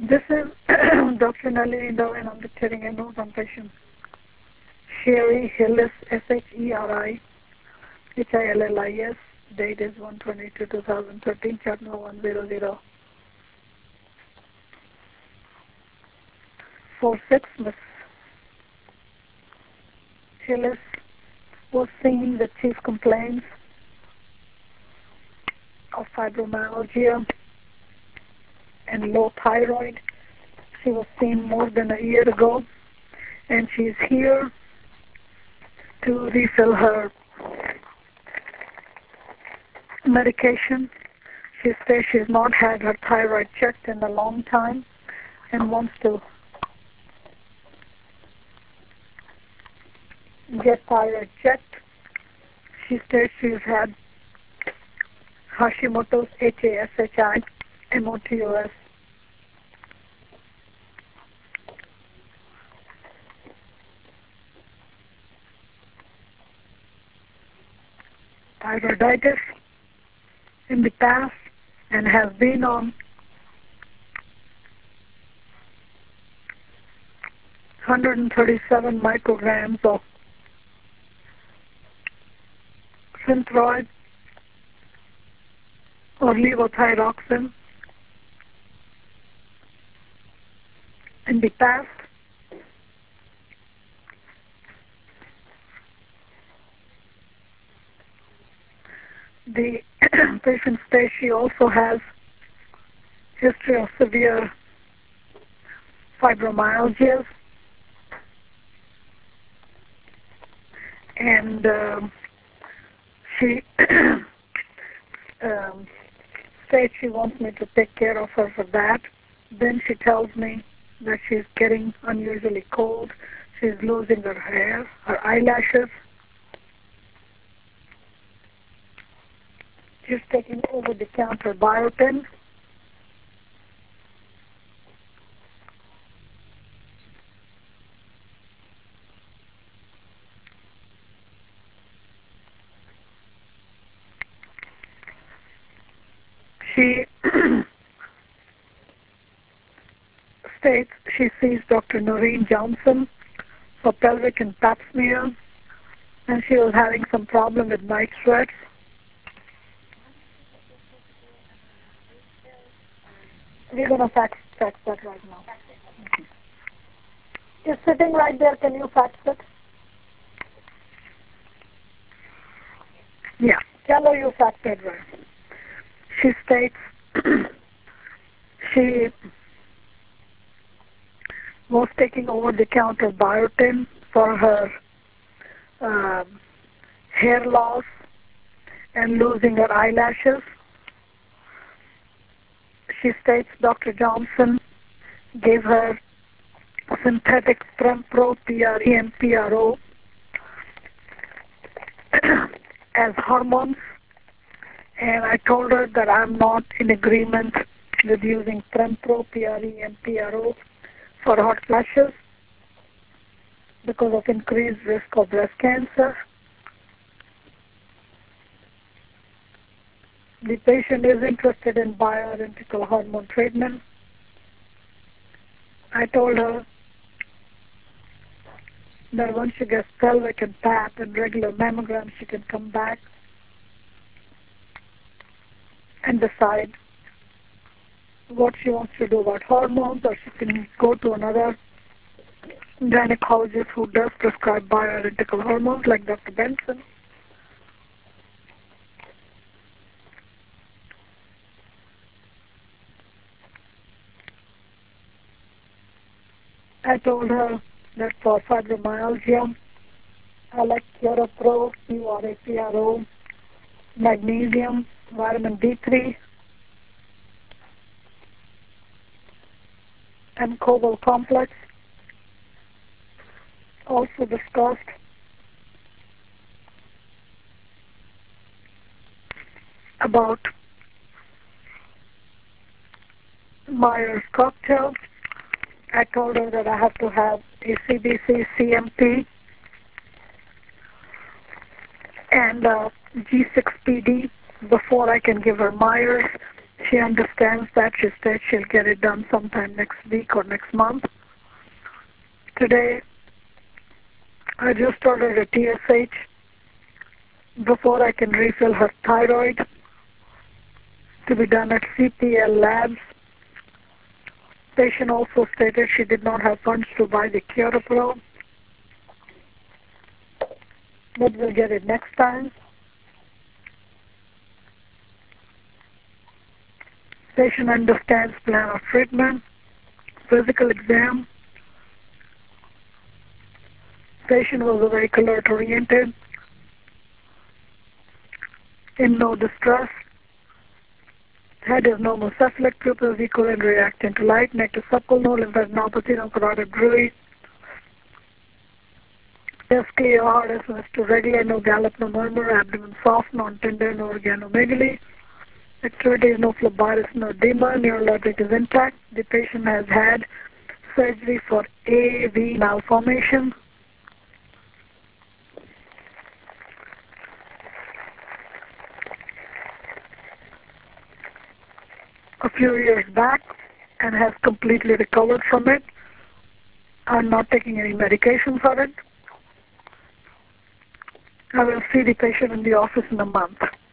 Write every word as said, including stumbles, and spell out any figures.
This is Doctor Nalini Dove, and I'm dictating a note on patient Sherry Hillis, S H E R I H I L L I S. Date is one twenty-two two thousand thirteen, chart number one zero zero four six. Miss Hillis was seen with chief complaints of fibromyalgia and low thyroid. She was seen more than a year ago, and she's here to refill her medication. She says she's not had her thyroid checked in a long time and wants to get thyroid checked. She says she's had Hashimoto's, H A S H I M O T O S. Thyroiditis in the past, and has been on one hundred thirty-seven micrograms of Synthroid or levothyroxine in the past. The patient says she also has history of severe fibromyalgia, and um, she um, states she wants me to take care of her for that. Then she tells me that she's getting unusually cold, she's losing her hair, her eyelashes. She's taking over-the-counter biotin. She states she sees Doctor Noreen Johnson for pelvic and pap smear, and she was having some problem with night sweats. We're going to fax, fax that right now. Okay. It's sitting right there. Can you fax it? Yeah. Tell her you faxed it right. She states she was taking over-the-counter biotin for her uh, hair loss and losing her eyelashes. She states Doctor Johnson gave her synthetic Prempro, P R E and P R O as hormones, and I told her that I'm not in agreement with using Prempro, P R E and P R O for hot flashes because of increased risk of breast cancer. The patient is interested in bioidentical hormone treatment. I told her that once she gets pelvic and pap and regular mammograms, she can come back and decide what she wants to do about hormones, or she can go to another gynecologist who does prescribe bioidentical hormones like Doctor Benson. I told her that for fibromyalgia, I like CuraPro, P R A P R O, magnesium, vitamin D three, and Cobalt complex. Also discussed about Myers cocktail. I told her that I have to have a C B C C M P and uh, G six P D before I can give her Myers. She understands that. She said she'll get it done sometime next week or next month. Today, I just ordered a T S H before I can refill her thyroid to be done at C P L Labs. Patient also stated she did not have funds to buy the CuraPro, but will get it next time. Patient understands plan of treatment, physical exam. Patient was very alert oriented, in no distress. Head is normal cephalic, pupils equal and reacting to light, neck to subcal, no lymphadenopathy, no carotid drury. S K O heart S M S to regular, no gallop, no murmur, abdomen soft, non-tender, no organomegaly. Activity is no phlebitis, no edema, neurologic is intact. The patient has had surgery for A V malformation. A few years back and has completely recovered from it. I'm not taking any medication for it. I will see the patient in the office in a month.